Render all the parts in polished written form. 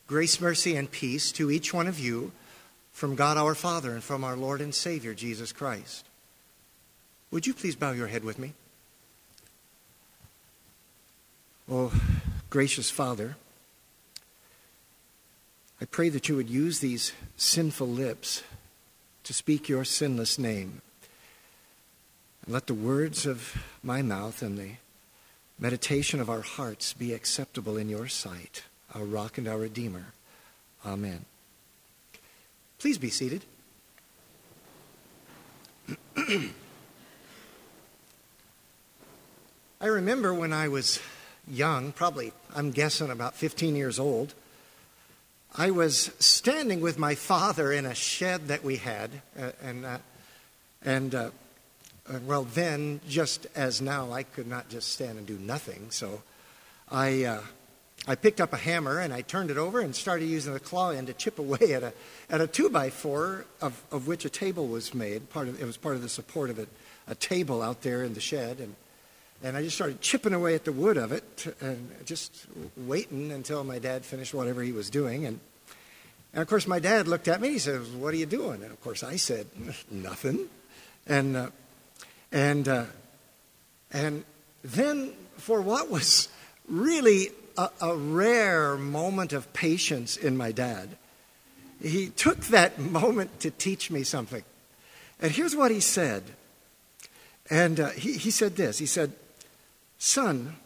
Grace, mercy, and peace to each one of you from God our Father and from our Lord and Savior, Jesus Christ. Would you please bow your head with me? Oh, gracious Father, I pray that you would use these sinful lips to speak your sinless name. And let the words of my mouth and the meditation of our hearts be acceptable in your sight, our rock and our redeemer. Amen. Please be seated. I remember when I was young, probably, I'm guessing about 15 years old, I was standing with my father in a shed that we had, well, then, just as now, I could not just stand and do nothing. So I picked up a hammer and I turned it over and started using the claw end to chip away at a 2x4 of which a table was made. It was part of the support of a table out there in the shed. And I just started chipping away at the wood of it and just waiting until my dad finished whatever he was doing. And of course, my dad looked at me and he said, "What are you doing?" And of course, I said, "Nothing." And then, for what was really a rare moment of patience in my dad, he took that moment to teach me something. And here's what he said. And he said this. He said, "Son,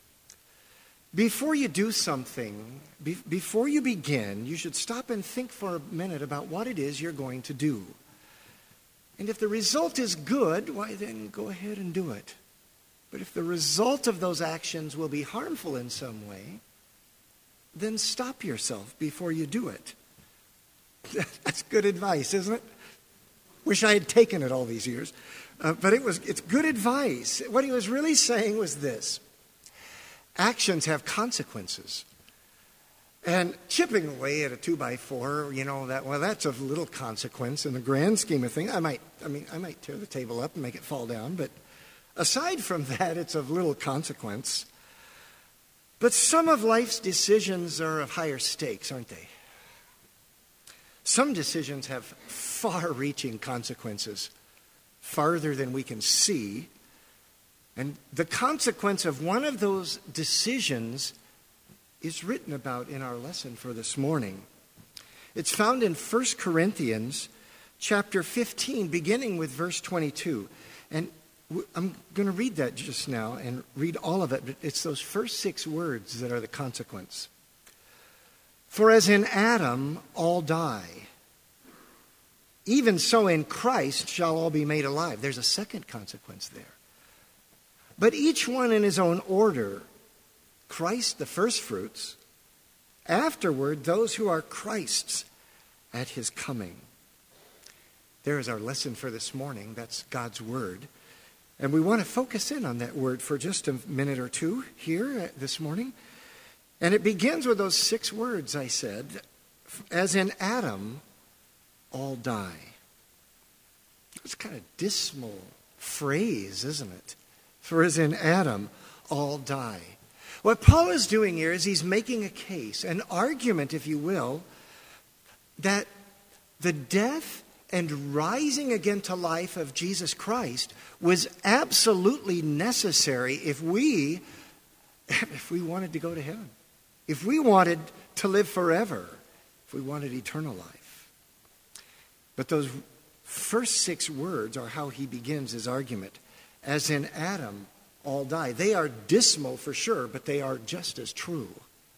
before you do something, before you begin, you should stop and think for a minute about what it is you're going to do. And if the result is good, why then go ahead and do it. But if the result of those actions will be harmful in some way, then stop yourself before you do it." That's good advice, isn't it? Wish I had taken it all these years. But it's good advice. What he was really saying was this: actions have consequences. And chipping away at a 2x4, that's of little consequence in the grand scheme of things. I might tear the table up and make it fall down, but aside from that, it's of little consequence. But some of life's decisions are of higher stakes, aren't they? Some decisions have far-reaching consequences, farther than we can see. And the consequence of one of those decisions is written about in our lesson for this morning. It's found in 1 Corinthians chapter 15, beginning with verse 22. And I'm going to read that just now and read all of it, but it's those first 6 words that are the consequence. "For as in Adam all die, even so in Christ shall all be made alive." There's a second consequence there. "But each one in his own order, Christ the firstfruits, afterward those who are Christ's at his coming." There is our lesson for this morning. That's God's word. And we want to focus in on that word for just a minute or two here this morning. And it begins with those 6 words I said. As in Adam, all die. It's kind of dismal phrase, isn't it? For as in Adam, all die. What Paul is doing here is he's making a case, an argument, if you will, that the death and rising again to life of Jesus Christ was absolutely necessary if we wanted to go to heaven, if we wanted to live forever, if we wanted eternal life. But those first 6 words are how he begins his argument. As in Adam, all die. They are dismal for sure, but they are just as true.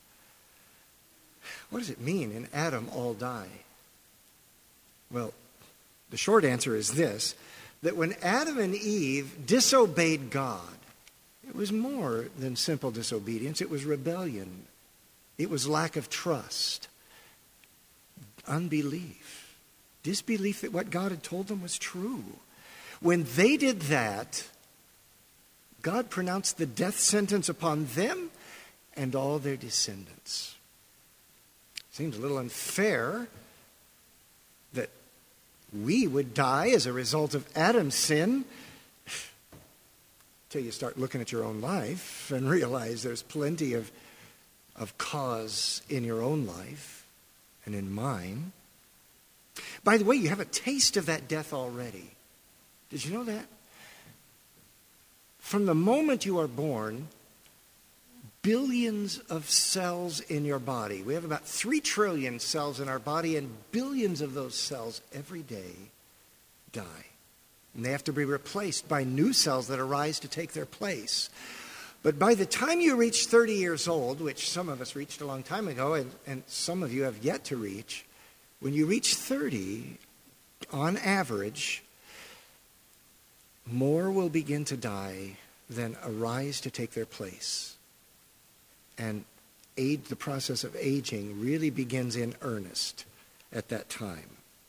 What does it mean, in Adam all die? Well, the short answer is this: that when Adam and Eve disobeyed God, it was more than simple disobedience. It was rebellion. It was lack of trust, unbelief, disbelief that what God had told them was true. When they did that, God pronounced the death sentence upon them and all their descendants. Seems a little unfair that we would die as a result of Adam's sin, till you start looking at your own life and realize there's plenty of of cause in your own life and in mine. By the way, you have a taste of that death already. Did you know that? From the moment you are born, billions of cells in your body. We have about 3 trillion cells in our body, and billions of those cells every day die. And they have to be replaced by new cells that arise to take their place. But by the time you reach 30 years old, which some of us reached a long time ago, and some of you have yet to reach, when you reach 30, on average, more will begin to die than arise to take their place. And the process of aging really begins in earnest at that time.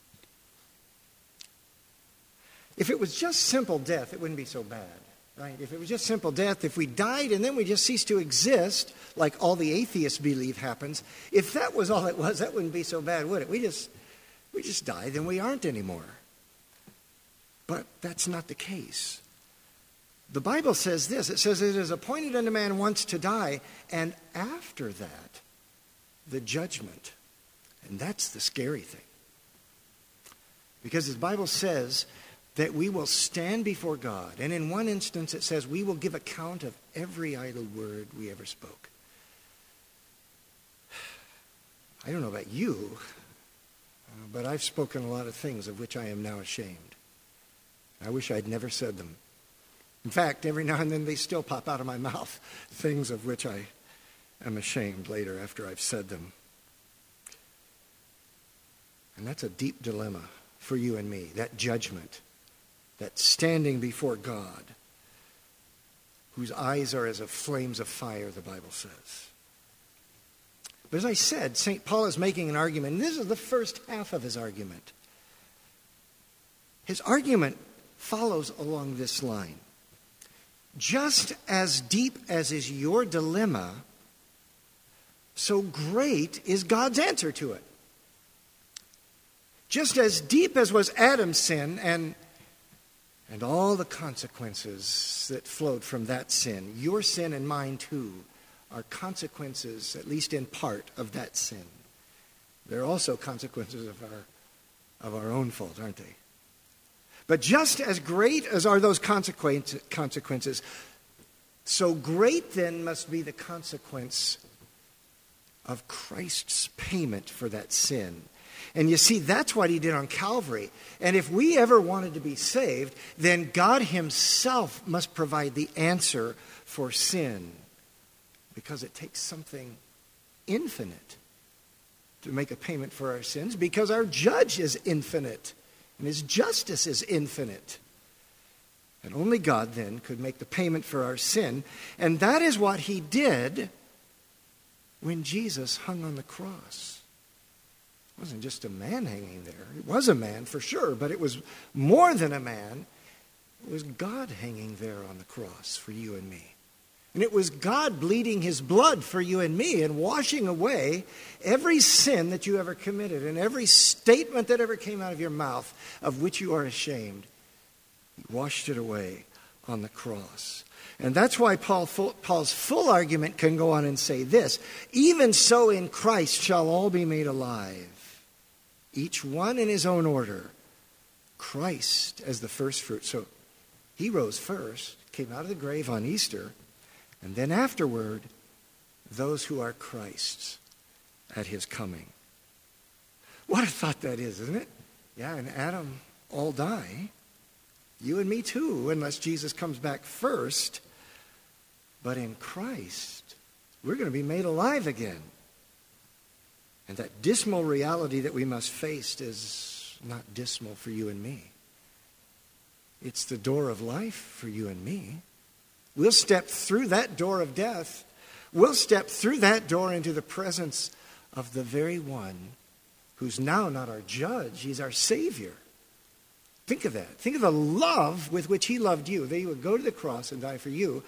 If it was just simple death, it wouldn't be so bad, right? If it was just simple death, if we died and then we just ceased to exist, like all the atheists believe happens, if that was all it was, that wouldn't be so bad, would it? We just died and we aren't anymore. But that's not the case. The Bible says this. It says, it is appointed unto man once to die, and after that, the judgment. And that's the scary thing. Because the Bible says that we will stand before God. And in one instance, it says we will give account of every idle word we ever spoke. I don't know about you, but I've spoken a lot of things of which I am now ashamed. I wish I'd never said them. In fact, every now and then they still pop out of my mouth, things of which I am ashamed later after I've said them. And that's a deep dilemma for you and me, that judgment, that standing before God, whose eyes are as of flames of fire, the Bible says. But as I said, St. Paul is making an argument, and this is the first half of his argument. His argument follows along this line. Just as deep as is your dilemma, so great is God's answer to it. Just as deep as was Adam's sin and all the consequences that flowed from that sin, your sin and mine too are consequences, at least in part, of that sin. They're also consequences of our own fault, aren't they? But just as great as are those consequences, so great then must be the consequence of Christ's payment for that sin. And you see, that's what he did on Calvary. And if we ever wanted to be saved, then God himself must provide the answer for sin. Because it takes something infinite to make a payment for our sins, because our judge is infinite. And his justice is infinite. And only God then could make the payment for our sin. And that is what he did when Jesus hung on the cross. It wasn't just a man hanging there. It was a man for sure, but it was more than a man. It was God hanging there on the cross for you and me. And it was God bleeding his blood for you and me and washing away every sin that you ever committed and every statement that ever came out of your mouth of which you are ashamed. He washed it away on the cross. And that's why Paul's full argument can go on and say this: even so in Christ shall all be made alive, each one in his own order. Christ as the first fruit. So he rose first, came out of the grave on Easter. And then afterward, those who are Christ's at his coming. What a thought that is, isn't it? Yeah, and Adam all die. You and me too, unless Jesus comes back first. But in Christ, we're going to be made alive again. And that dismal reality that we must face is not dismal for you and me. It's the door of life for you and me. We'll step through that door of death. We'll step through that door into the presence of the very one who's now not our judge. He's our Savior. Think of that. Think of the love with which he loved you, that he would go to the cross and die for you,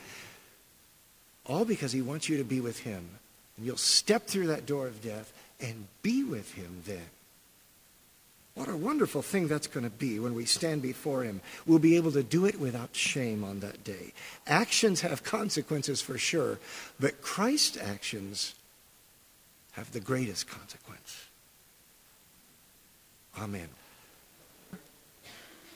all because he wants you to be with him. And you'll step through that door of death and be with him then. What a wonderful thing that's going to be when we stand before him. We'll be able to do it without shame on that day. Actions have consequences for sure, but Christ's actions have the greatest consequence. Amen.